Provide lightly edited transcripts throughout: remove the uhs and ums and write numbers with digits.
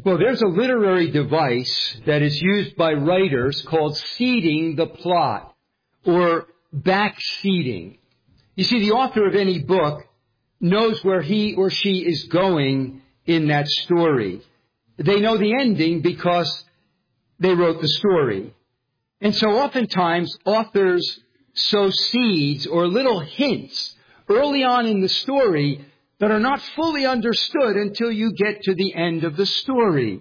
Well, there's a literary device that is used by writers called seeding the plot or backseeding. You see, the author of any book knows where he or she is going in that story. They know the ending because they wrote the story. And so oftentimes authors sow seeds or little hints early on in the story that are not fully understood until you get to the end of the story.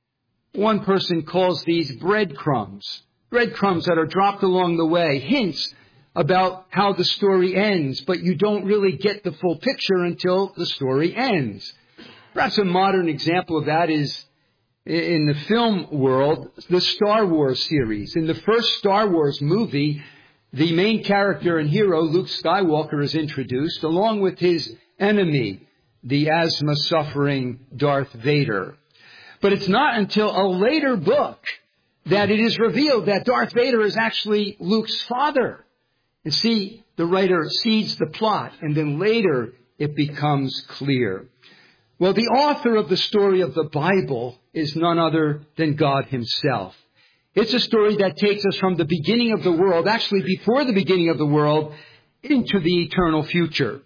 One person calls these breadcrumbs. Breadcrumbs that are dropped along the way, hints about how the story ends, but you don't really get the full picture until the story ends. Perhaps a modern example of that is in the film world, the Star Wars series. In the first Star Wars movie, the main character and hero, Luke Skywalker, is introduced along with his enemy, the asthma-suffering Darth Vader. But it's not until a later book that it is revealed that Darth Vader is actually Luke's father. And see, the writer seeds the plot, and then later it becomes clear. Well, the author of the story of the Bible is none other than God Himself. It's a story that takes us from the beginning of the world, actually before the beginning of the world, into the eternal future.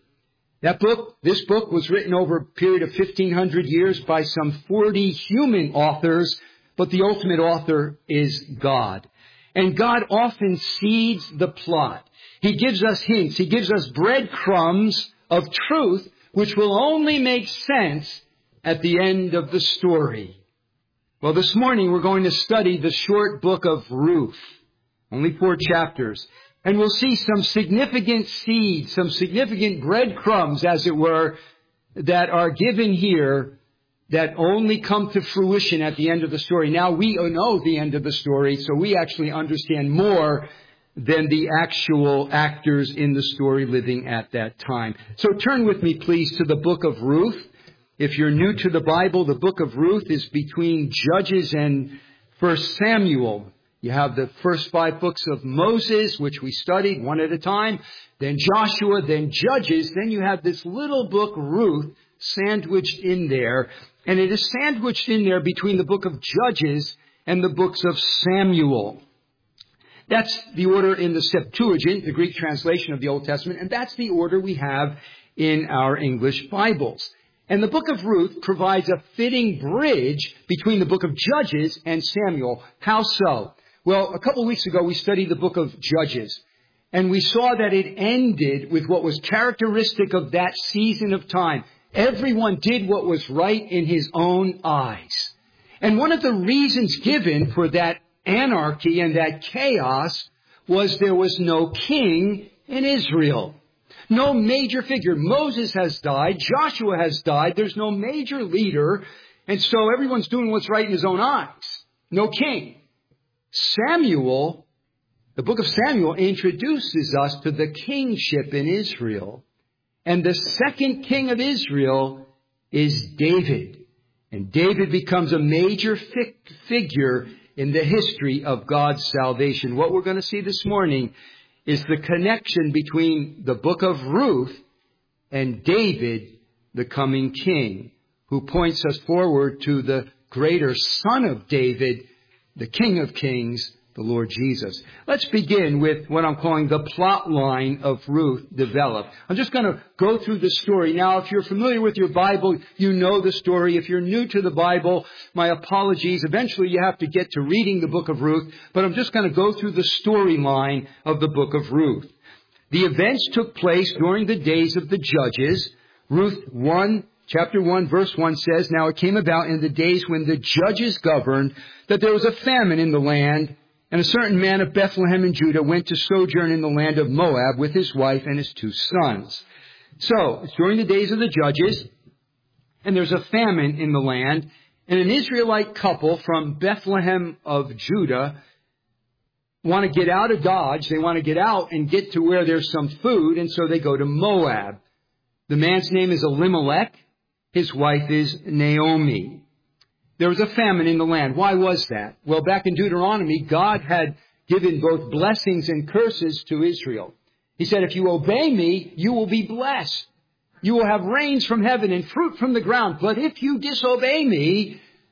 This book was written over a period of 1,500 years by some 40 human authors, but the ultimate author is God. And God often seeds the plot. He gives us hints. He gives us breadcrumbs of truth, which will only make sense at the end of the story. Well, this morning we're going to study the short book of Ruth. Only 4 chapters. And we'll see some significant seeds, some significant breadcrumbs, as it were, that are given here that only come to fruition at the end of the story. Now, we know the end of the story, so we actually understand more than the actual actors in the story living at that time. So turn with me, please, to the book of Ruth. If you're new to the Bible, the book of Ruth is between Judges and 1 Samuel. You have the first 5 books of Moses, which we studied one at a time, then Joshua, then Judges, then you have this little book, Ruth, sandwiched in there. And it is sandwiched in there between the book of Judges and the books of Samuel. That's the order in the Septuagint, the Greek translation of the Old Testament, and that's the order we have in our English Bibles. And the book of Ruth provides a fitting bridge between the book of Judges and Samuel. How so? Well, a couple of weeks ago, we studied the book of Judges, and we saw that it ended with what was characteristic of that season of time. Everyone did what was right in his own eyes. And one of the reasons given for that anarchy and that chaos was there was no king in Israel. No major figure. Moses has died. Joshua has died. There's no major leader. And so everyone's doing what's right in his own eyes. No king. Samuel, the book of Samuel, introduces us to the kingship in Israel. And the second king of Israel is David. And David becomes a major figure in the history of God's salvation. What we're going to see this morning is the connection between the book of Ruth and David, the coming king, who points us forward to the greater son of David, the King of Kings, the Lord Jesus. Let's begin with what I'm calling the plot line of Ruth developed. I'm just going to go through the story. Now, if you're familiar with your Bible, you know the story. If you're new to the Bible, my apologies. Eventually, you have to get to reading the book of Ruth, but I'm just going to go through the storyline of the book of Ruth. The events took place during the days of the Judges. Ruth 1, Chapter 1, verse 1 says, "Now it came about in the days when the judges governed that there was a famine in the land, and a certain man of Bethlehem in Judah went to sojourn in the land of Moab with his wife and his 2 sons." So, it's during the days of the Judges, and there's a famine in the land, and an Israelite couple from Bethlehem of Judah want to get out of Dodge. They want to get out and get to where there's some food, and so they go to Moab. The man's name is Elimelech. His wife is Naomi. There was a famine in the land. Why was that? Well, back in Deuteronomy, God had given both blessings and curses to Israel. He said, if you obey me, you will be blessed. You will have rains from heaven and fruit from the ground. But if you disobey me,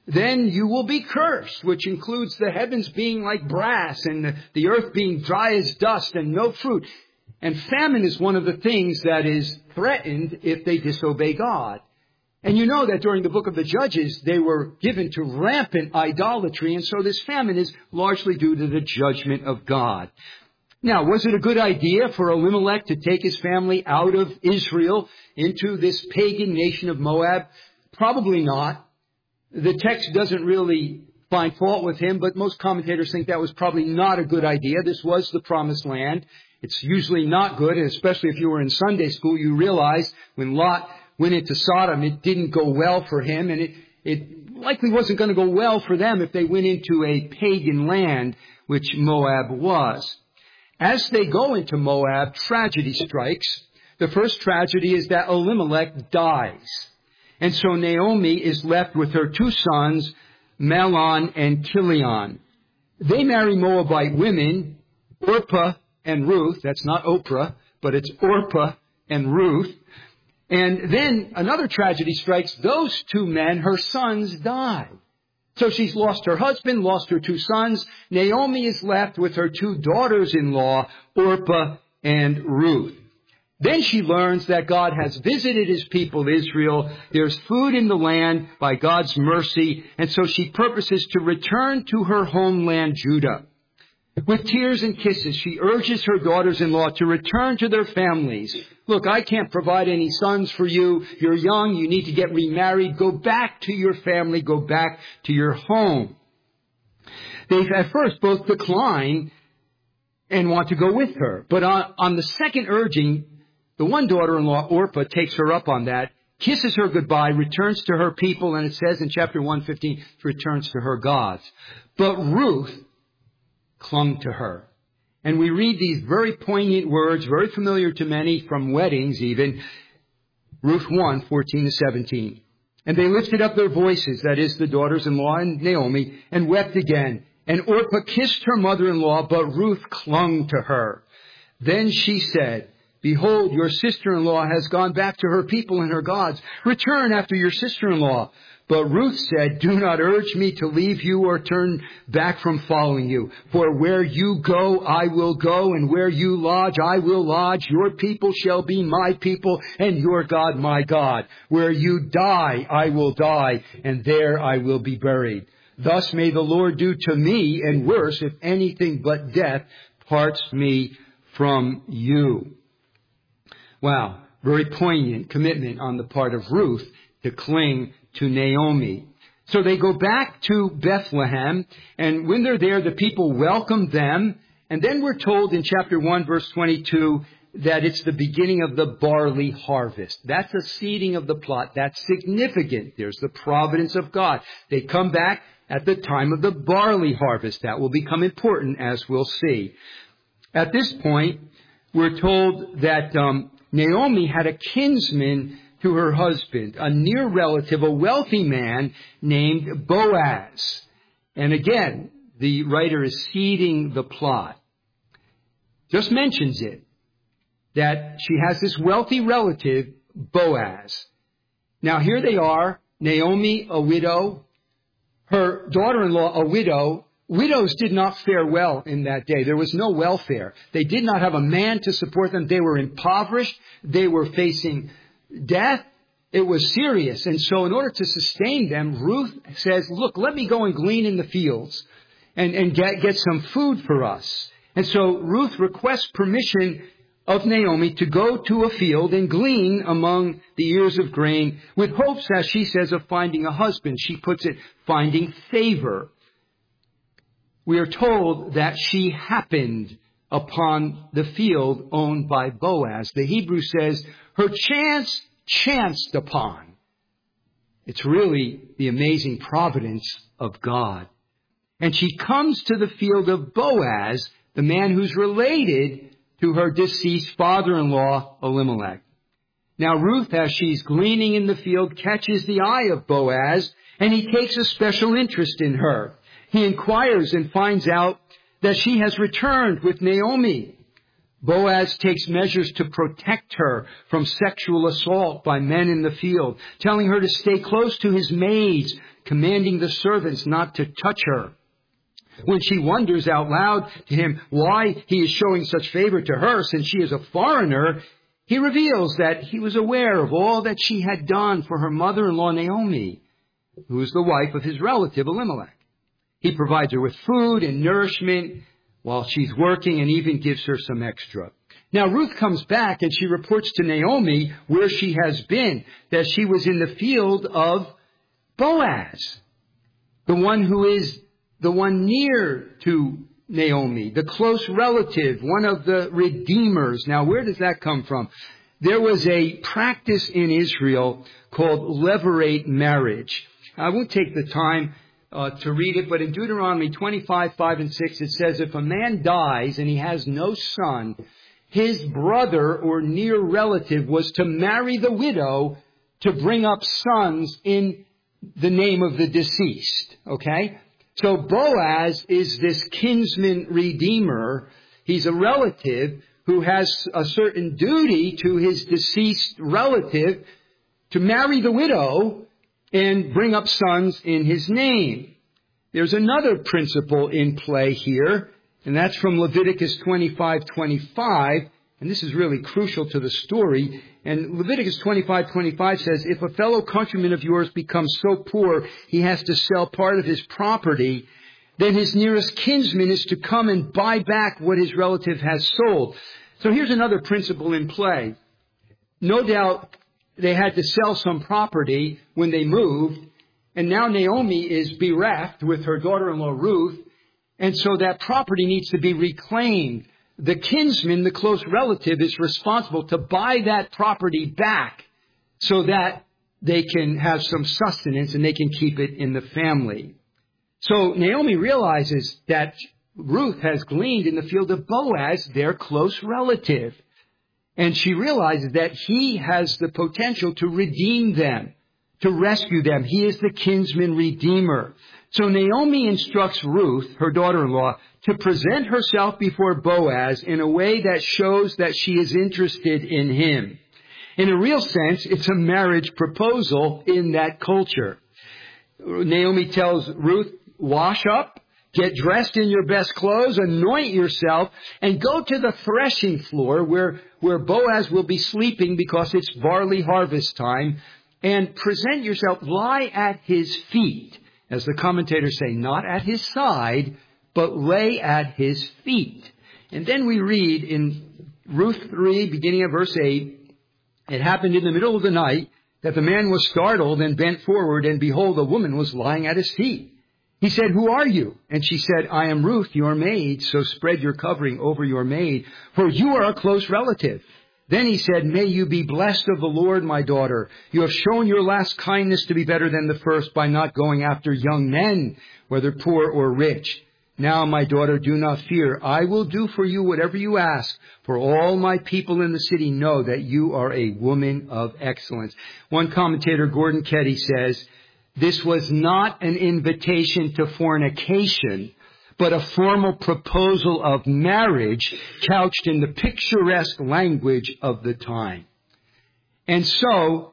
then you will be cursed, which includes the heavens being like brass and the earth being dry as dust and no fruit. And famine is one of the things that is threatened if they disobey God. And you know that during the book of the Judges, they were given to rampant idolatry, and so this famine is largely due to the judgment of God. Now, was it a good idea for Elimelech to take his family out of Israel into this pagan nation of Moab? Probably not. The text doesn't really find fault with him, but most commentators think that was probably not a good idea. This was the promised land. It's usually not good, and especially if you were in Sunday school, you realize when Lot went into Sodom, it didn't go well for him, and it likely wasn't going to go well for them if they went into a pagan land, which Moab was. As they go into Moab, tragedy strikes. The first tragedy is that Elimelech dies. And so Naomi is left with her two sons, Mahlon and Chilion. They marry Moabite women, Orpah and Ruth. That's not Oprah, but it's Orpah and Ruth. And then another tragedy strikes those two men. Her sons die. So she's lost her husband, lost her two sons. Naomi is left with her two daughters-in-law, Orpah and Ruth. Then she learns that God has visited his people Israel. There's food in the land by God's mercy. And so she purposes to return to her homeland, Judah. With tears and kisses, she urges her daughters-in-law to return to their families. Look, I can't provide any sons for you. You're young. You need to get remarried. Go back to your family. Go back to your home. They at first both decline and want to go with her. But on the second urging, the one daughter-in-law, Orpah, takes her up on that, kisses her goodbye, returns to her people, and it says in chapter 115, returns to her gods. But Ruth clung to her. And we read these very poignant words, very familiar to many from weddings even, Ruth 1, 14 to 17. And they lifted up their voices, that is the daughters-in-law and Naomi, and wept again. And Orpah kissed her mother-in-law, but Ruth clung to her. Then she said, Behold, your sister-in-law has gone back to her people and her gods. Return after your sister-in-law. But Ruth said, Do not urge me to leave you or turn back from following you. For where you go, I will go, and where you lodge, I will lodge. Your people shall be my people, and your God my God. Where you die, I will die, and there I will be buried. Thus may the Lord do to me, and worse, if anything but death parts me from you. Wow, very poignant commitment on the part of Ruth to cling to Naomi. So they go back to Bethlehem, and when they're there, the people welcome them. And then we're told in chapter 1, verse 22, that it's the beginning of the barley harvest. That's a seeding of the plot. That's significant. There's the providence of God. They come back at the time of the barley harvest. That will become important, as we'll see. At this point, we're told that Naomi had a kinsman to her husband, a near relative, a wealthy man named Boaz. And again, the writer is seeding the plot. Just mentions it, that she has this wealthy relative, Boaz. Now here they are, Naomi, a widow, her daughter-in-law, a widow. Widows did not fare well in that day. There was no welfare. They did not have a man to support them. They were impoverished. They were facing death. It was serious. And so in order to sustain them, Ruth says, look, let me go and glean in the fields and get some food for us. And so Ruth requests permission of Naomi to go to a field and glean among the ears of grain with hopes, as she says, of finding a husband. She puts it, finding favor. We are told that she happened upon the field owned by Boaz. The Hebrew says her chance chanced upon. It's really the amazing providence of God. And she comes to the field of Boaz, the man who's related to her deceased father-in-law, Elimelech. Now Ruth, as she's gleaning in the field, catches the eye of Boaz, and he takes a special interest in her. He inquires and finds out that she has returned with Naomi. Boaz takes measures to protect her from sexual assault by men in the field, telling her to stay close to his maids, commanding the servants not to touch her. When she wonders out loud to him why he is showing such favor to her since she is a foreigner, he reveals that he was aware of all that she had done for her mother-in-law Naomi, who is the wife of his relative Elimelech. He provides her with food and nourishment while she's working and even gives her some extra. Now Ruth comes back and she reports to Naomi where she has been, that she was in the field of Boaz, the one who is the one near to Naomi, the close relative, one of the redeemers. Now, where does that come from? There was a practice in Israel called levirate marriage. I won't take the time to read it, but in Deuteronomy 25, 5 and 6, it says, if a man dies and he has no son, his brother or near relative was to marry the widow to bring up sons in the name of the deceased. Okay? So Boaz is this kinsman redeemer. He's a relative who has a certain duty to his deceased relative to marry the widow and bring up sons in his name. There's another principle in play here, and that's from Leviticus 25:25, and this is really crucial to the story. And Leviticus 25:25 says, if a fellow countryman of yours becomes so poor he has to sell part of his property, then his nearest kinsman is to come and buy back what his relative has sold. So here's another principle in play. No doubt they had to sell some property when they moved, and now Naomi is bereft with her daughter-in-law Ruth, and so that property needs to be reclaimed. The kinsman, the close relative, is responsible to buy that property back so that they can have some sustenance and they can keep it in the family. So Naomi realizes that Ruth has gleaned in the field of Boaz, their close relative. And she realizes that he has the potential to redeem them, to rescue them. He is the kinsman redeemer. So Naomi instructs Ruth, her daughter-in-law, to present herself before Boaz in a way that shows that she is interested in him. In a real sense, it's a marriage proposal in that culture. Naomi tells Ruth, wash up, get dressed in your best clothes, anoint yourself, and go to the threshing floor where Boaz will be sleeping because it's barley harvest time, and present yourself, lie at his feet. As the commentators say, not at his side, but lay at his feet. And then we read in Ruth 3, beginning at verse 8, it happened in the middle of the night that the man was startled and bent forward, and behold, a woman was lying at his feet. He said, who are you? And she said, I am Ruth, your maid, so spread your covering over your maid, for you are a close relative. Then he said, may you be blessed of the Lord, my daughter. You have shown your last kindness to be better than the first by not going after young men, whether poor or rich. Now, my daughter, do not fear. I will do for you whatever you ask, for all my people in the city know that you are a woman of excellence. One commentator, Gordon Ketty, says, this was not an invitation to fornication, but a formal proposal of marriage couched in the picturesque language of the time. And so,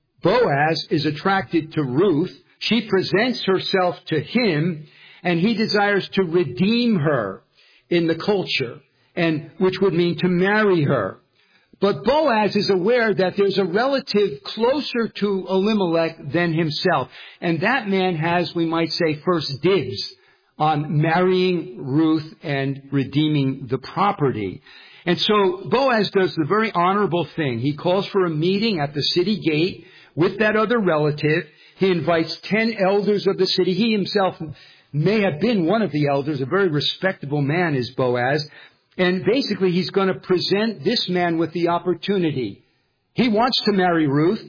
Boaz is attracted to Ruth. She presents herself to him, and he desires to redeem her in the culture, and which would mean to marry her. But Boaz is aware that there's a relative closer to Elimelech than himself. And that man has, we might say, first dibs on marrying Ruth and redeeming the property. And so Boaz does the very honorable thing. He calls for a meeting at the city gate with that other relative. He invites 10 elders of the city. He himself may have been one of the elders. A very respectable man is Boaz. And basically, he's going to present this man with the opportunity. He wants to marry Ruth.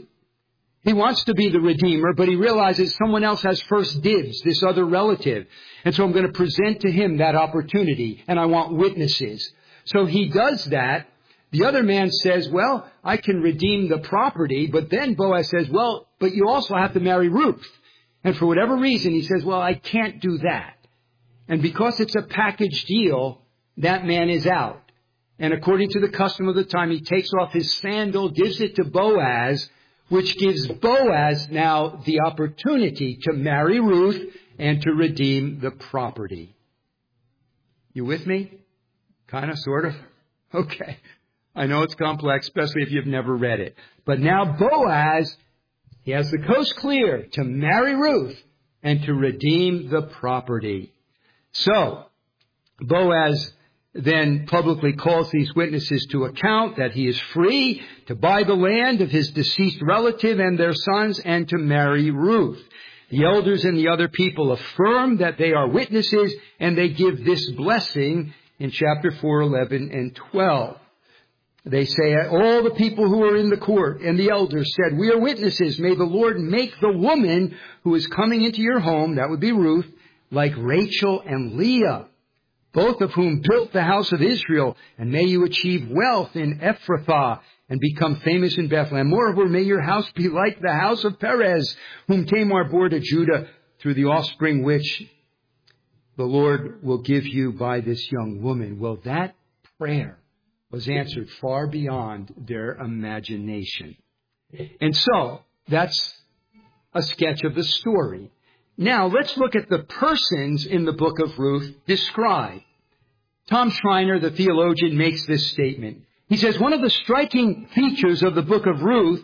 He wants to be the redeemer, but he realizes someone else has first dibs, this other relative. And so I'm going to present to him that opportunity, and I want witnesses. So he does that. The other man says, well, I can redeem the property, but then Boaz says, well, but you also have to marry Ruth. And for whatever reason, he says, well, I can't do that. And because it's a package deal, that man is out. And according to the custom of the time, he takes off his sandal, gives it to Boaz, which gives Boaz now the opportunity to marry Ruth and to redeem the property. You with me? Kind of, sort of? Okay. I know it's complex, especially if you've never read it. But now Boaz, he has the coast clear to marry Ruth and to redeem the property. So, Boaz then publicly calls these witnesses to account that he is free to buy the land of his deceased relative and their sons and to marry Ruth. The elders and the other people affirm that they are witnesses, and they give this blessing in chapter 4, 11, and 12. They say, all the people who are in the court and the elders said, we are witnesses. May the Lord make the woman who is coming into your home, that would be Ruth, like Rachel and Leah, both of whom built the house of Israel. And may you achieve wealth in Ephrathah and become famous in Bethlehem. Moreover, may your house be like the house of Perez, whom Tamar bore to Judah through the offspring which the Lord will give you by this young woman. Well, that prayer was answered far beyond their imagination. And so, that's a sketch of the story. Now, let's look at the persons in the book of Ruth described. Tom Schreiner, the theologian, makes this statement. He says, one of the striking features of the book of Ruth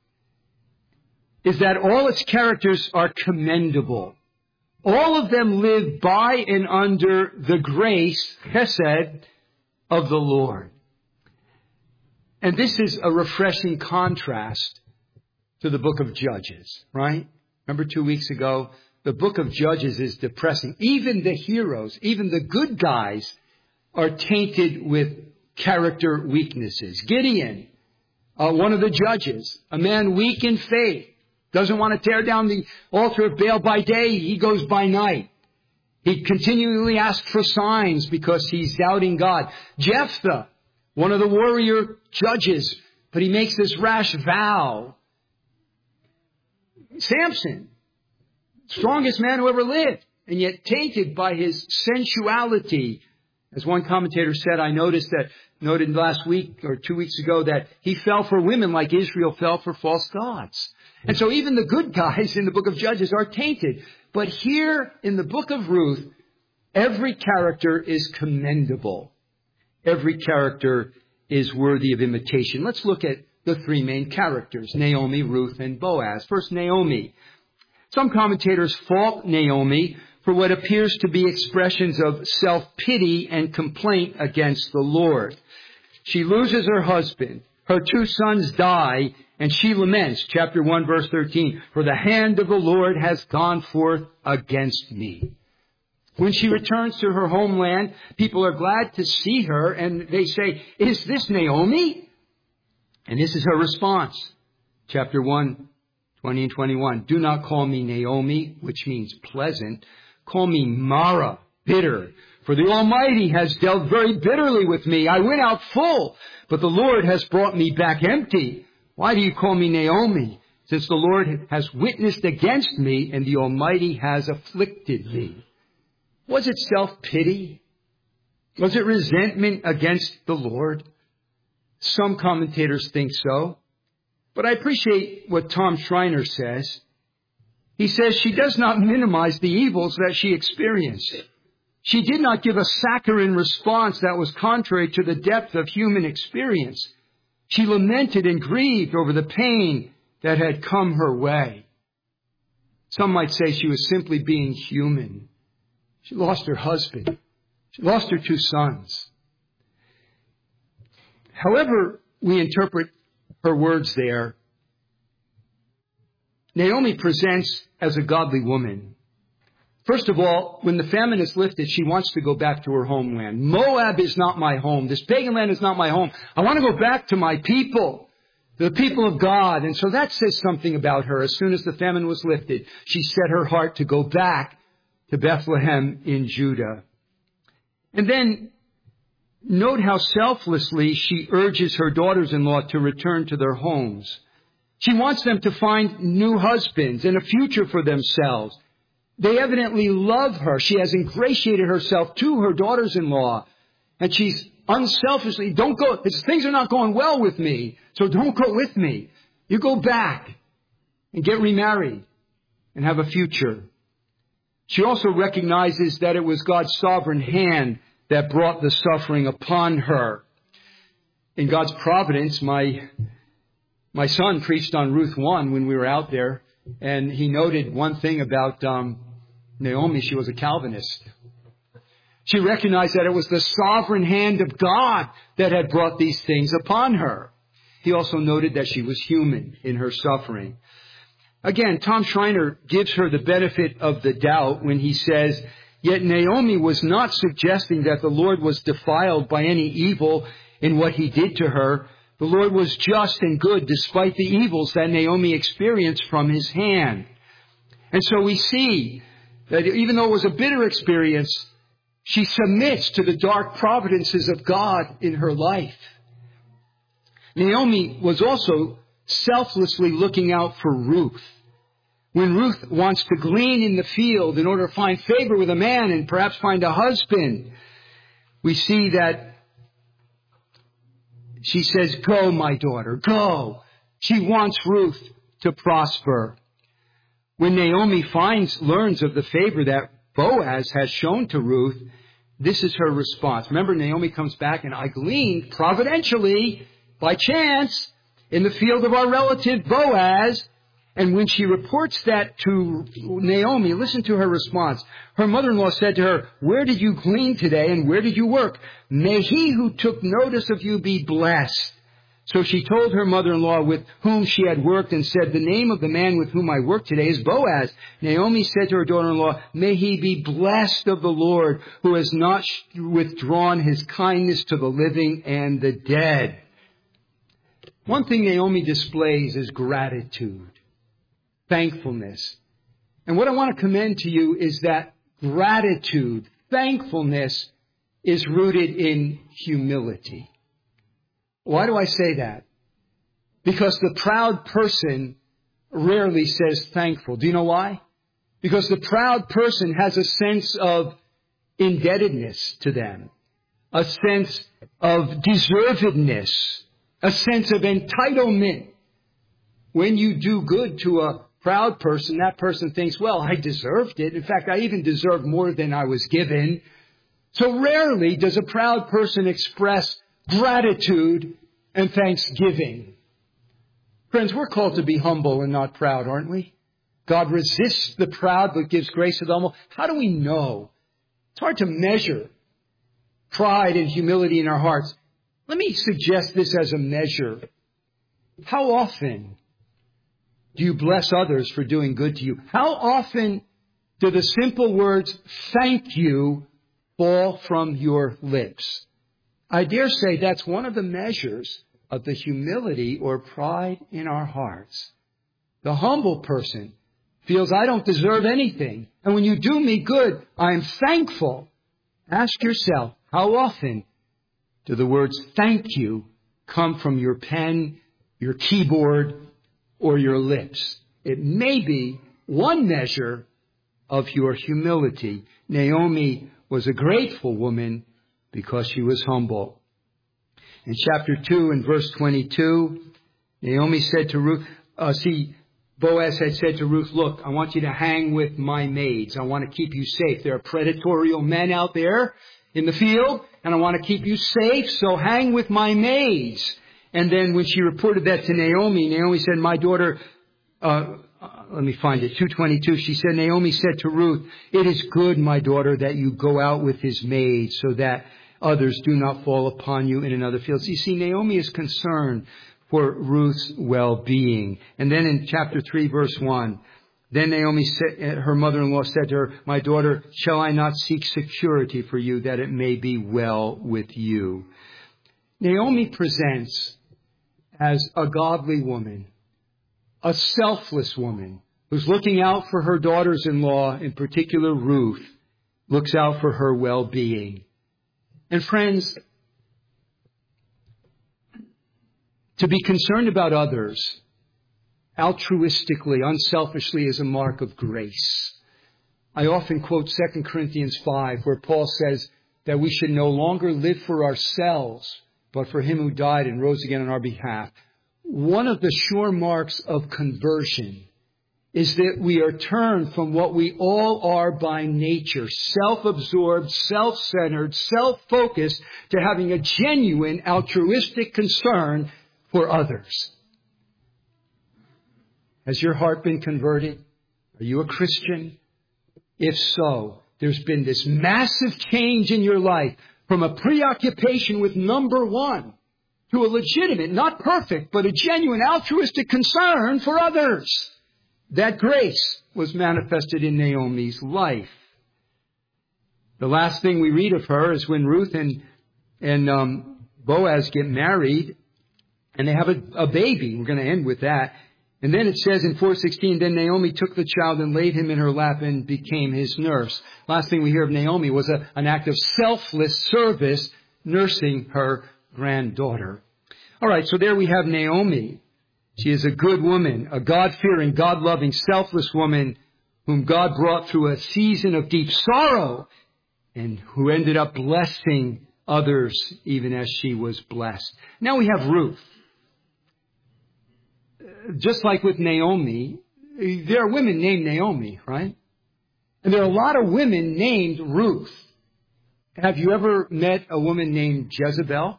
is that all its characters are commendable. All of them live by and under the grace, chesed, of the Lord. And this is a refreshing contrast to the book of Judges, right? Remember 2 weeks ago, the book of Judges is depressing. Even the heroes, even the good guys are tainted with character weaknesses. Gideon, one of the judges, a man weak in faith, doesn't want to tear down the altar of Baal by day, he goes by night. He continually asks for signs because he's doubting God. Jephthah, one of the warrior judges, but he makes this rash vow. Samson, strongest man who ever lived, and yet tainted by his sensuality. As one commentator said, I noted last week or 2 weeks ago that he fell for women like Israel fell for false gods. And so even the good guys in the book of Judges are tainted. But here in the book of Ruth, every character is commendable. Every character is worthy of imitation. Let's look at the three main characters, Naomi, Ruth, and Boaz. First, Naomi. Some commentators fault Naomi for what appears to be expressions of self-pity and complaint against the Lord. She loses her husband. Her 2 sons die, and she laments, chapter 1, verse 13, for the hand of the Lord has gone forth against me. When she returns to her homeland, people are glad to see her, and they say, is this Naomi? And this is her response. Chapter 1, 20 and 21. Do not call me Naomi, which means pleasant. Call me Mara, bitter. For the Almighty has dealt very bitterly with me. I went out full, but the Lord has brought me back empty. Why do you call me Naomi? Since the Lord has witnessed against me, and the Almighty has afflicted me. Was it self-pity? Was it resentment against the Lord? Some commentators think so. But I appreciate what Tom Schreiner says. He says she does not minimize the evils that she experienced. She did not give a saccharine response that was contrary to the depth of human experience. She lamented and grieved over the pain that had come her way. Some might say she was simply being human. She lost her husband. She lost her 2 sons. However we interpret her words there, Naomi presents as a godly woman. First of all, when the famine is lifted, she wants to go back to her homeland. Moab is not my home. This pagan land is not my home. I want to go back to my people, the people of God. And so that says something about her. As soon as the famine was lifted, she set her heart to go back to Bethlehem in Judah. And then note how selflessly she urges her daughters-in-law to return to their homes. She wants them to find new husbands and a future for themselves. They evidently love her. She has ingratiated herself to her daughters-in-law, and she's unselfishly, don't go, things are not going well with me, so don't go with me. You go back and get remarried and have a future. She also recognizes that it was God's sovereign hand that brought the suffering upon her. In God's providence, my son preached on Ruth 1 when we were out there, and he noted one thing about Naomi. She was a Calvinist. She recognized that it was the sovereign hand of God that had brought these things upon her. He also noted that she was human in her suffering. Again, Tom Schreiner gives her the benefit of the doubt when he says, yet Naomi was not suggesting that the Lord was defiled by any evil in what he did to her. The Lord was just and good despite the evils that Naomi experienced from his hand. And so we see that even though it was a bitter experience, she submits to the dark providences of God in her life. Naomi was also selflessly looking out for Ruth. When Ruth wants to glean in the field in order to find favor with a man and perhaps find a husband, we see that she says, go, my daughter, go. She wants Ruth to prosper. When Naomi learns of the favor that Boaz has shown to Ruth, this is her response. Remember, Naomi comes back and I gleaned providentially, by chance, in the field of our relative Boaz. And when she reports that to Naomi, listen to her response. Her mother-in-law said to her, where did you glean today and where did you work? May he who took notice of you be blessed. So she told her mother-in-law with whom she had worked and said, the name of the man with whom I work today is Boaz. Naomi said to her daughter-in-law, may he be blessed of the Lord who has not withdrawn his kindness to the living and the dead. One thing Naomi displays is gratitude, thankfulness. And what I want to commend to you is that gratitude, thankfulness is rooted in humility. Why do I say that? Because the proud person rarely says thankful. Do you know why? Because the proud person has a sense of indebtedness to them, a sense of deservedness, a sense of entitlement. When you do good to a proud person, that person thinks, well, I deserved it. In fact, I even deserve more than I was given. So rarely does a proud person express gratitude and thanksgiving. Friends, we're called to be humble and not proud, aren't we? God resists the proud but gives grace to the humble. How do we know? It's hard to measure pride and humility in our hearts. Let me suggest this as a measure. How often do you bless others for doing good to you? How often do the simple words, thank you, fall from your lips? I dare say that's one of the measures of the humility or pride in our hearts. The humble person feels, I don't deserve anything. And when you do me good, I'm thankful. Ask yourself, how often do the words thank you come from your pen, your keyboard, or your lips? It may be one measure of your humility. Naomi was a grateful woman because she was humble. In chapter 2 and verse 22, Naomi said to Ruth, Boaz had said to Ruth, look, I want you to hang with my maids. I want to keep you safe. There are predatory men out there in the field, and I want to keep you safe, so hang with my maids. And then when she reported that to Naomi, Naomi said, my daughter, let me find it, 2:22, she said, Naomi said to Ruth, it is good, my daughter, that you go out with his maids so that others do not fall upon you in another field. So you see, Naomi is concerned for Ruth's well-being. And then in chapter 3, verse 1, then Naomi said, her mother-in-law said to her, my daughter, shall I not seek security for you that it may be well with you? Naomi presents as a godly woman, a selfless woman who's looking out for her daughters-in-law, in particular Ruth, looks out for her well-being. And friends, to be concerned about others altruistically, unselfishly is a mark of grace. I often quote 2 Corinthians 5, where Paul says, that we should no longer live for ourselves, but for him who died and rose again on our behalf. One of the sure marks of conversion is that we are turned from what we all are by nature, self-absorbed, self-centered, self-focused, to having a genuine altruistic concern for others. Has your heart been converted? Are you a Christian? If so, there's been this massive change in your life from a preoccupation with number one to a legitimate, not perfect, but a genuine altruistic concern for others. That grace was manifested in Naomi's life. The last thing we read of her is when Ruth and Boaz get married and they have a baby. We're going to end with that. And then it says in 4:16, then Naomi took the child and laid him in her lap and became his nurse. Last thing we hear of Naomi was an act of selfless service, nursing her granddaughter. All right, so there we have Naomi. She is a good woman, a God-fearing, God-loving, selfless woman whom God brought through a season of deep sorrow and who ended up blessing others even as she was blessed. Now we have Ruth. Just like with Naomi, there are women named Naomi, right? And there are a lot of women named Ruth. Have you ever met a woman named Jezebel?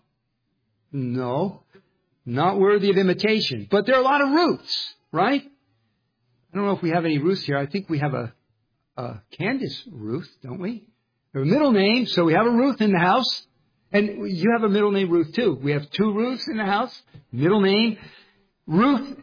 No. Not worthy of imitation. But there are a lot of Ruths, right? I don't know if we have any Ruths here. I think we have a Candace Ruth, don't we? Her middle name, so we have a Ruth in the house. And you have a middle name Ruth too. We have two Ruths in the house. Middle name. Ruth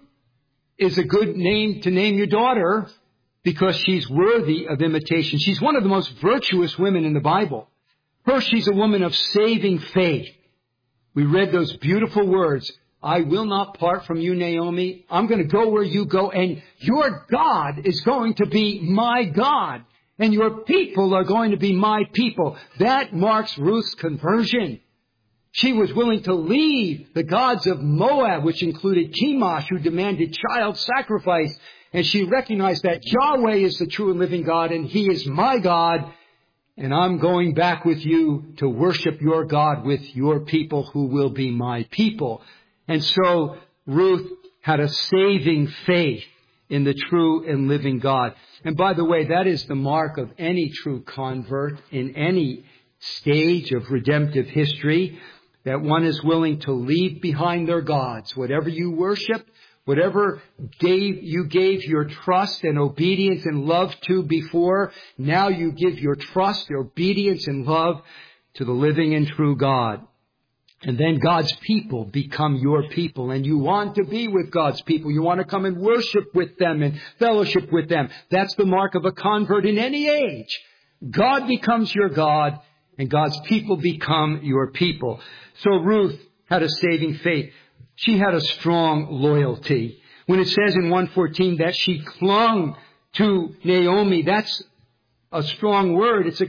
is a good name to name your daughter because she's worthy of imitation. She's one of the most virtuous women in the Bible. First, she's a woman of saving faith. We read those beautiful words. I will not part from you, Naomi. I'm going to go where you go, and your God is going to be my God, and your people are going to be my people. That marks Ruth's conversion. She was willing to leave the gods of Moab, which included Chemosh, who demanded child sacrifice. And she recognized that Yahweh is the true and living God, and He is my God. And I'm going back with you to worship your God with your people who will be my people. And so Ruth had a saving faith in the true and living God. And by the way, that is the mark of any true convert in any stage of redemptive history, that one is willing to leave behind their gods. Whatever you worship, whatever you gave your trust and obedience and love to before, now you give your trust, your obedience and love to the living and true God. And then God's people become your people, and you want to be with God's people. You want to come and worship with them and fellowship with them. That's the mark of a convert in any age. God becomes your God, and God's people become your people. So Ruth had a saving faith. She had a strong loyalty. When it says in 1:14 that she clung to Naomi, that's a strong word. It's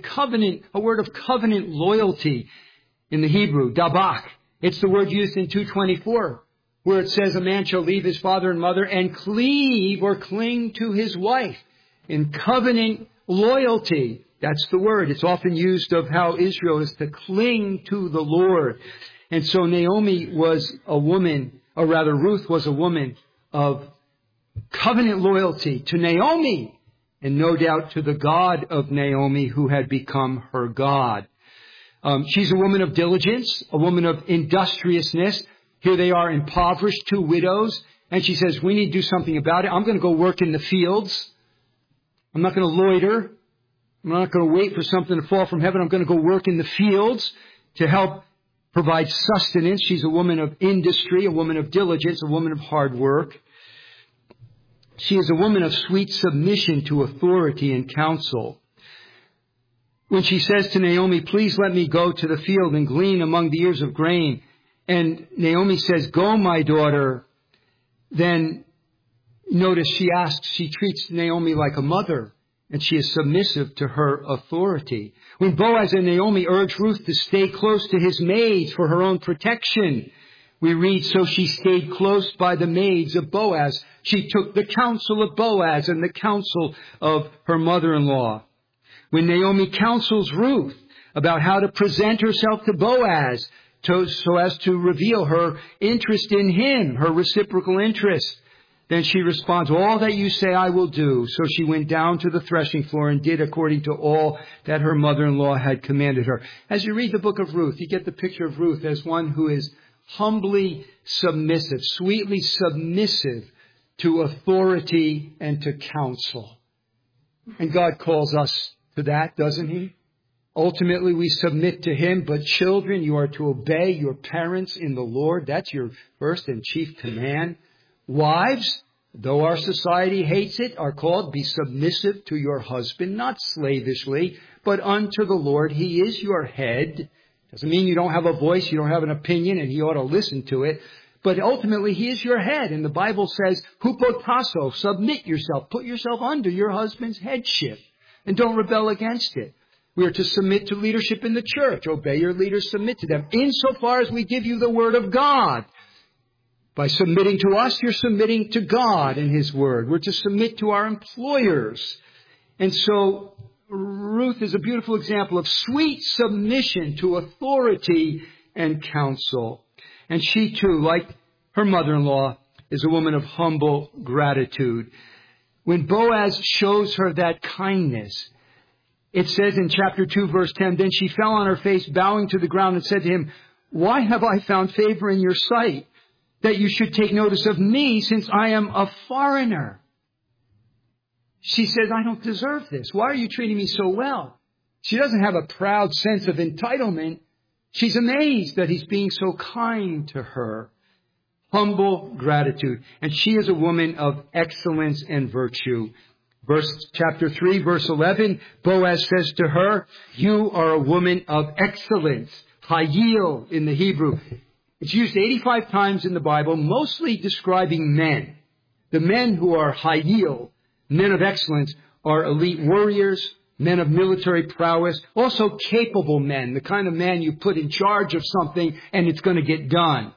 a word of covenant loyalty in the Hebrew, dabak. It's the word used in 2:24, where it says a man shall leave his father and mother and cleave or cling to his wife. In covenant loyalty, that's the word. It's often used of how Israel is to cling to the Lord. And so Naomi was a woman, or rather Ruth was a woman of covenant loyalty to Naomi, and no doubt to the God of Naomi who had become her God. She's a woman of diligence, a woman of industriousness. Here they are impoverished, two widows. And she says, we need to do something about it. I'm going to go work in the fields. I'm not going to loiter. I'm not going to wait for something to fall from heaven. I'm going to go work in the fields to help provide sustenance. She's a woman of industry, a woman of diligence, a woman of hard work. She is a woman of sweet submission to authority and counsel. When she says to Naomi, please let me go to the field and glean among the ears of grain. And Naomi says, go, my daughter. Then notice she treats Naomi like a mother, and she is submissive to her authority. When Boaz and Naomi urge Ruth to stay close to his maids for her own protection, we read, so she stayed close by the maids of Boaz. She took the counsel of Boaz and the counsel of her mother-in-law. When Naomi counsels Ruth about how to present herself to Boaz so as to reveal her interest in him, her reciprocal interest. Then she responds, all that you say I will do. So she went down to the threshing floor and did according to all that her mother-in-law had commanded her. As you read the book of Ruth, you get the picture of Ruth as one who is humbly submissive, sweetly submissive to authority and to counsel. And God calls us to that, doesn't He? Ultimately, we submit to Him, but children, you are to obey your parents in the Lord. That's your first and chief command. Wives, though our society hates it, are called, be submissive to your husband, not slavishly, but unto the Lord. He is your head. Doesn't mean you don't have a voice, you don't have an opinion, and he ought to listen to it. But ultimately, he is your head. And the Bible says, hupotasso, submit yourself, put yourself under your husband's headship, and don't rebel against it. We are to submit to leadership in the church. Obey your leaders, submit to them, insofar as we give you the word of God. By submitting to us, you're submitting to God and His Word. We're to submit to our employers. And so Ruth is a beautiful example of sweet submission to authority and counsel. And she too, like her mother-in-law, is a woman of humble gratitude. When Boaz shows her that kindness, it says in chapter 2, verse 10, then she fell on her face, bowing to the ground, and said to him, why have I found favor in your sight, that you should take notice of me, since I am a foreigner? She says, I don't deserve this. Why are you treating me so well? She doesn't have a proud sense of entitlement. She's amazed that he's being so kind to her. Humble gratitude. And she is a woman of excellence and virtue. Chapter 3, verse 11, Boaz says to her, you are a woman of excellence. Hayil in the Hebrew. It's used 85 times in the Bible, mostly describing men. The men who are hayil, men of excellence, are elite warriors, men of military prowess, also capable men, the kind of man you put in charge of something and it's going to get done.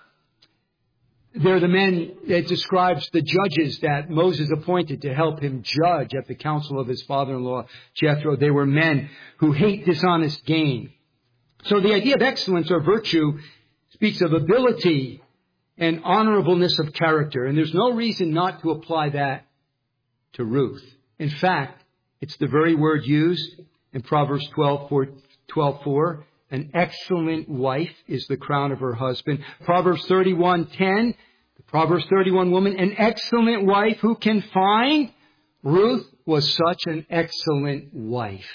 They're the men that describes the judges that Moses appointed to help him judge at the council of his father-in-law, Jethro. They were men who hate dishonest gain. So the idea of excellence or virtue speaks of ability and honorableness of character. And there's no reason not to apply that to Ruth. In fact, it's the very word used in Proverbs 12:4. An excellent wife is the crown of her husband. Proverbs 31:10. The Proverbs 31 woman, an excellent wife who can find. Ruth was such an excellent wife.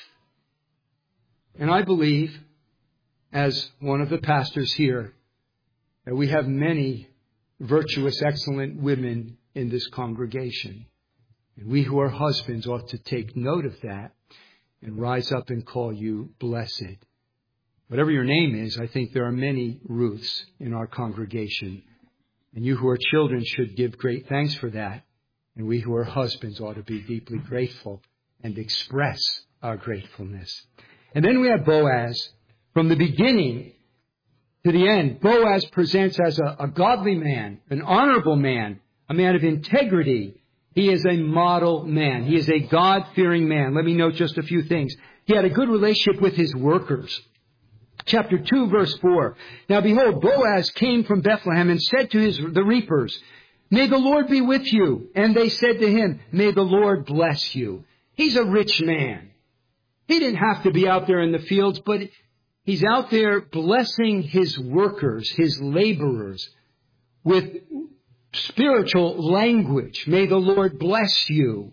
And I believe, as one of the pastors here, that we have many virtuous, excellent women in this congregation. And we who are husbands ought to take note of that and rise up and call you blessed. Whatever your name is, I think there are many Ruths in our congregation. And you who are children should give great thanks for that. And we who are husbands ought to be deeply grateful and express our gratefulness. And then we have Boaz. From the beginning to the end, Boaz presents as a godly man, an honorable man, a man of integrity. He is a model man. He is a God-fearing man. Let me note just a few things. He had a good relationship with his workers. Chapter 2, verse 4. Now behold, Boaz came from Bethlehem and said to the reapers, may the Lord be with you. And they said to him, may the Lord bless you. He's a rich man. He didn't have to be out there in the fields, but he's out there blessing his workers, his laborers, with spiritual language. May the Lord bless you.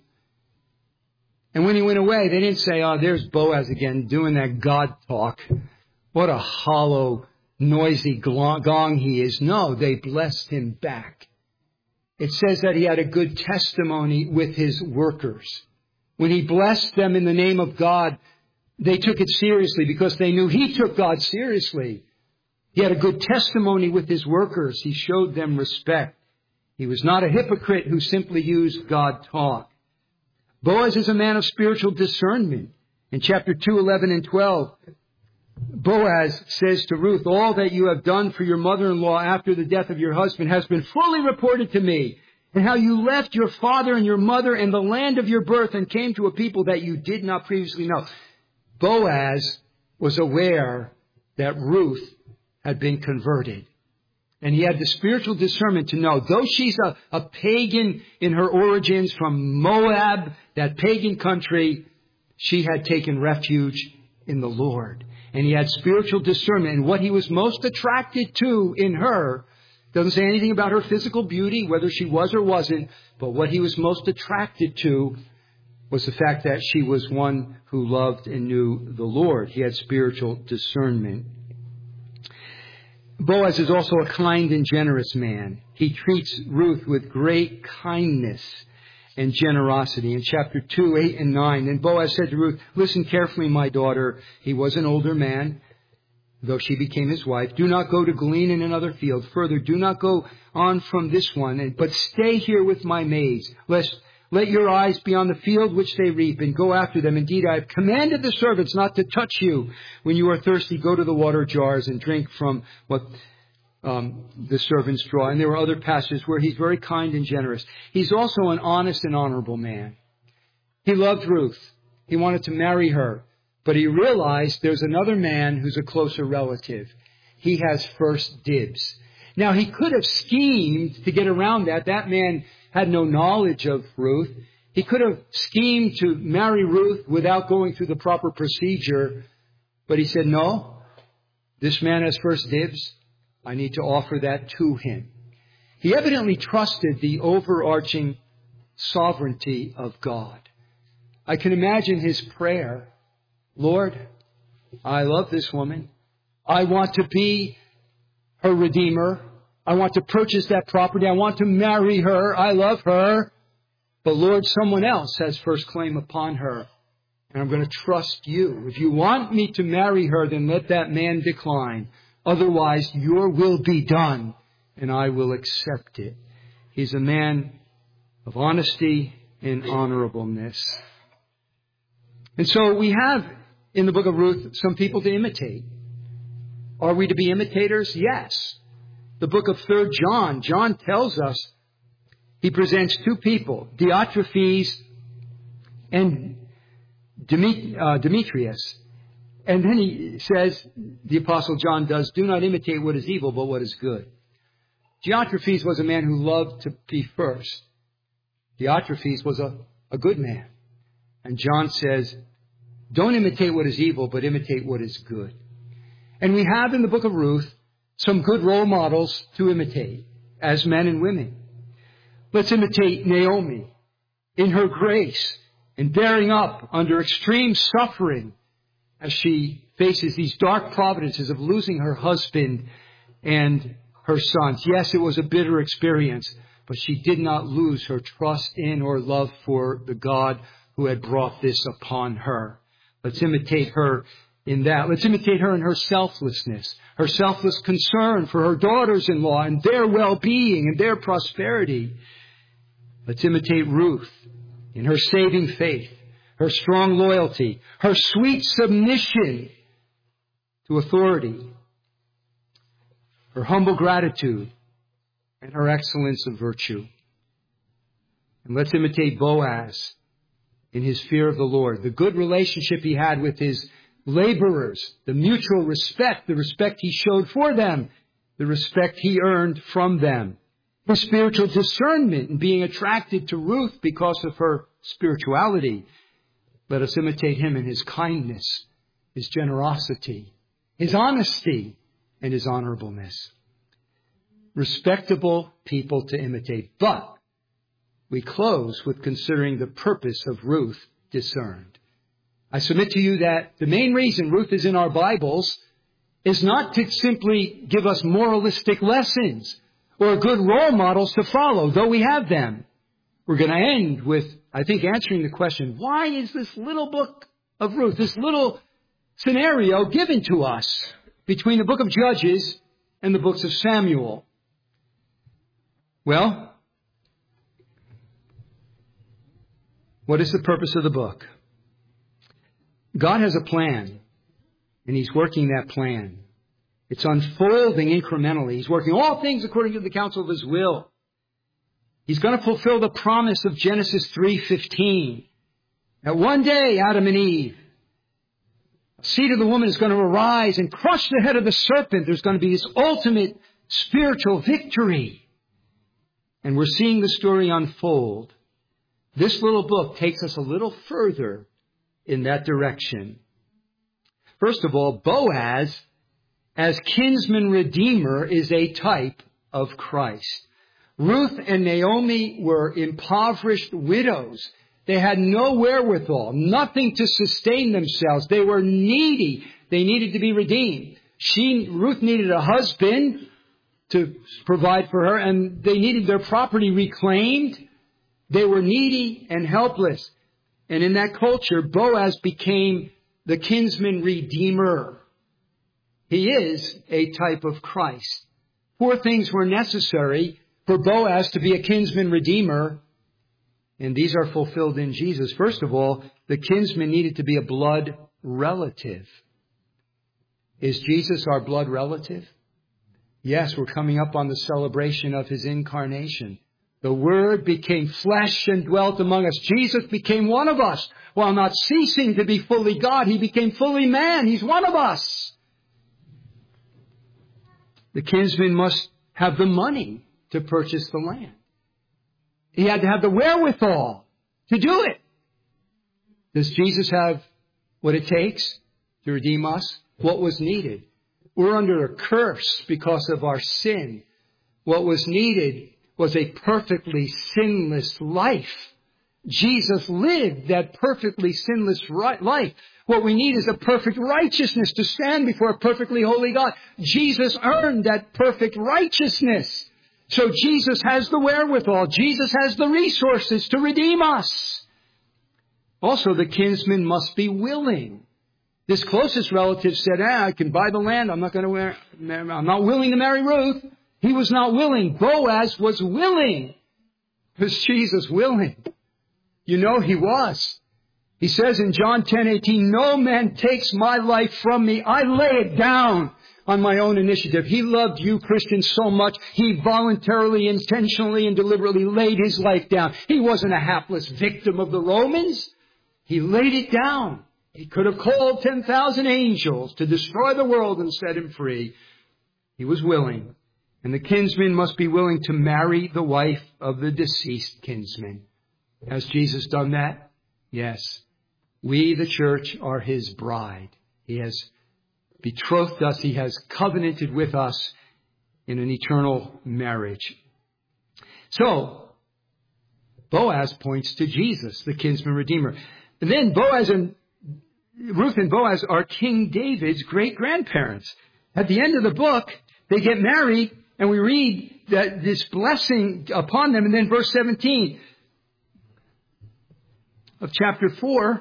And when he went away, they didn't say, oh, there's Boaz again doing that God talk. What a hollow, noisy gong he is. No, they blessed him back. It says that he had a good testimony with his workers. When he blessed them in the name of God, they took it seriously because they knew he took God seriously. He had a good testimony with his workers. He showed them respect. He was not a hypocrite who simply used God talk. Boaz is a man of spiritual discernment. In chapter 2, 11 and 12, Boaz says to Ruth, all that you have done for your mother-in-law after the death of your husband has been fully reported to me, and how you left your father and your mother and the land of your birth and came to a people that you did not previously know. Boaz was aware that Ruth had been converted. And he had the spiritual discernment to know, though she's a pagan in her origins from Moab, that pagan country, she had taken refuge in the Lord. And he had spiritual discernment. And what he was most attracted to in her, doesn't say anything about her physical beauty, whether she was or wasn't, but what he was most attracted to was the fact that she was one who loved and knew the Lord. He had spiritual discernment. Boaz is also a kind and generous man. He treats Ruth with great kindness and generosity. In chapter 2, 8 and 9, and Boaz said to Ruth, "Listen carefully, my daughter." He was an older man, though she became his wife. "Do not go to glean in another field. Further, do not go on from this one, but stay here with my maids. Let your eyes be on the field which they reap, and go after them. Indeed, I have commanded the servants not to touch you. When you are thirsty, go to the water jars and drink from what the servants draw." And there were other passages where he's very kind and generous. He's also an honest and honorable man. He loved Ruth. He wanted to marry her. But he realized there's another man who's a closer relative. He has first dibs. Now, he could have schemed to get around that. That man had no knowledge of Ruth. He could have schemed to marry Ruth without going through the proper procedure. But he said, no, this man has first dibs. I need to offer that to him. He evidently trusted the overarching sovereignty of God. I can imagine his prayer. Lord, I love this woman. I want to be her redeemer. I want to purchase that property. I want to marry her. I love her. But Lord, someone else has first claim upon her. And I'm going to trust you. If you want me to marry her, then let that man decline. Otherwise, your will be done, and I will accept it. He's a man of honesty and honorableness. And so we have in the book of Ruth some people to imitate. Are we to be imitators? Yes. The book of 3 John, John tells us, he presents two people, Diotrephes and Demetrius. And then he says, the Apostle John does, do not imitate what is evil, but what is good. Diotrephes was a man who loved to be first. Diotrephes was a good man. And John says, don't imitate what is evil, but imitate what is good. And we have in the book of Ruth some good role models to imitate as men and women. Let's imitate Naomi in her grace in bearing up under extreme suffering as she faces these dark providences of losing her husband and her sons. Yes, it was a bitter experience, but she did not lose her trust in or love for the God who had brought this upon her. Let's imitate her in that. Let's imitate her in her selflessness, her selfless concern for her daughters-in-law and their well-being and their prosperity. Let's imitate Ruth in her saving faith, her strong loyalty, her sweet submission to authority, her humble gratitude, and her excellence of virtue. And let's imitate Boaz in his fear of the Lord, the good relationship he had with his laborers, the mutual respect, the respect he showed for them, the respect he earned from them, his spiritual discernment in being attracted to Ruth because of her spirituality. Let us imitate him in his kindness, his generosity, his honesty, and his honorableness. Respectable people to imitate. But we close with considering the purpose of Ruth discerned. I submit to you that the main reason Ruth is in our Bibles is not to simply give us moralistic lessons or good role models to follow, though we have them. We're going to end with, I think, answering the question, why is this little book of Ruth, this little scenario given to us between the book of Judges and the books of Samuel? Well, what is the purpose of the book? God has a plan, and He's working that plan. It's unfolding incrementally. He's working all things according to the counsel of His will. He's going to fulfill the promise of Genesis 3:15. That one day Adam and Eve The seed of the woman is going to arise and crush the head of the serpent. There's going to be this ultimate spiritual victory. And we're seeing the story unfold. This little book takes us a little further in that direction. First of all, Boaz, as kinsman redeemer, is a type of Christ. Ruth and Naomi were impoverished widows. They had no wherewithal, nothing to sustain themselves. They were needy. They needed to be redeemed. Ruth needed a husband to provide for her, and they needed their property reclaimed. They were needy and helpless. And in that culture, Boaz became the kinsman redeemer. He is a type of Christ. 4 things were necessary for Boaz to be a kinsman redeemer, and these are fulfilled in Jesus. First of all, the kinsman needed to be a blood relative. Is Jesus our blood relative? Yes, we're coming up on the celebration of His incarnation. The Word became flesh and dwelt among us. Jesus became one of us. While not ceasing to be fully God, He became fully man. He's one of us. The kinsman must have the money to purchase the land. He had to have the wherewithal to do it. Does Jesus have what it takes to redeem us? What was needed? We're under a curse because of our sin. What was needed was a perfectly sinless life. Jesus lived that perfectly sinless life. What we need is a perfect righteousness to stand before a perfectly holy God. Jesus earned that perfect righteousness. So Jesus has the wherewithal. Jesus has the resources to redeem us. Also, the kinsman must be willing. This closest relative said, I can buy the land. I'm not willing to marry Ruth. He was not willing. Boaz was willing. Was Jesus willing? You know he was. He says in John 10:18, no man takes my life from me. I lay it down on my own initiative. He loved you, Christians, so much. He voluntarily, intentionally, and deliberately laid His life down. He wasn't a hapless victim of the Romans. He laid it down. He could have called 10,000 angels to destroy the world and set him free. He was willing. And the kinsman must be willing to marry the wife of the deceased kinsman. Has Jesus done that? Yes. We, the church, are His bride. He has betrothed us. He has covenanted with us in an eternal marriage. So, Boaz points to Jesus, the kinsman redeemer. And then Ruth and Boaz are King David's great-grandparents. At the end of the book, they get married, and we read that this blessing upon them. And then verse 17 of chapter 4,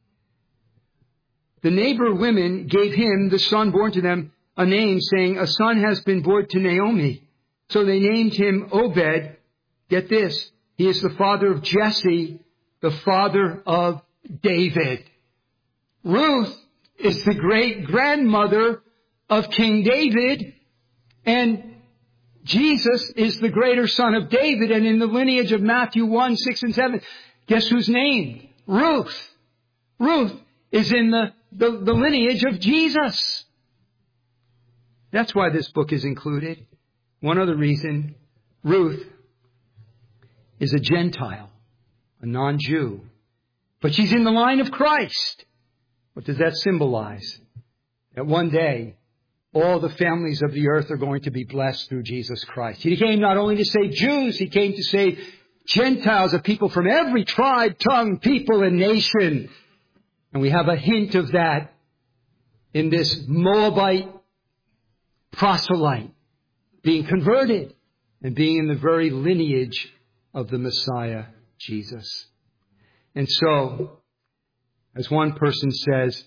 the neighbor women gave him, the son born to them, a name, saying, a son has been born to Naomi. So they named him Obed. Get this, he is the father of Jesse, the father of David. Ruth is the great-grandmother of King David, and Jesus is the greater son of David, and in the lineage of Matthew 1, 6, and 7, guess who's named? Ruth. Ruth is in the lineage of Jesus. That's why this book is included. One other reason, Ruth is a Gentile, a non-Jew. But she's in the line of Christ. What does that symbolize? That one day, all the families of the earth are going to be blessed through Jesus Christ. He came not only to save Jews, He came to save Gentiles, of people from every tribe, tongue, people, and nation. And we have a hint of that in this Moabite proselyte being converted and being in the very lineage of the Messiah, Jesus. And so, as one person says,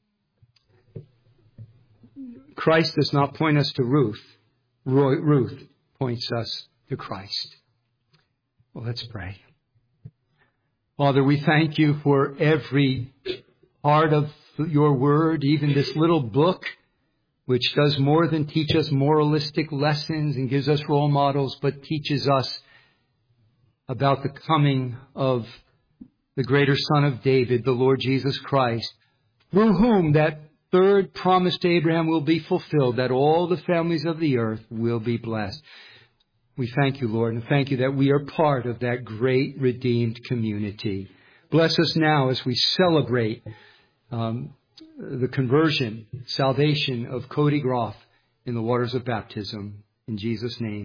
Christ does not point us to Ruth. Ruth points us to Christ. Well, let's pray. Father, we thank You for every part of Your Word, even this little book, which does more than teach us moralistic lessons and gives us role models, but teaches us about the coming of the greater Son of David, the Lord Jesus Christ, through whom that third promise to Abraham will be fulfilled, that all the families of the earth will be blessed. We thank you, Lord, and thank you that we are part of that great redeemed community. Bless us now as we celebrate the conversion, salvation of Cody Groff in the waters of baptism. In Jesus' name.